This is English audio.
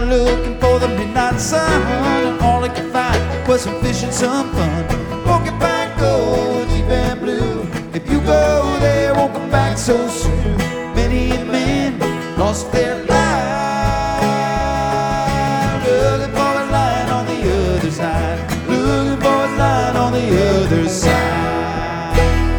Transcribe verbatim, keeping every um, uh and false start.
looking for the midnight sun, and all he could find was some fish and some fun. Porcupine Cove, deep and blue. If you go there, won't come back so soon.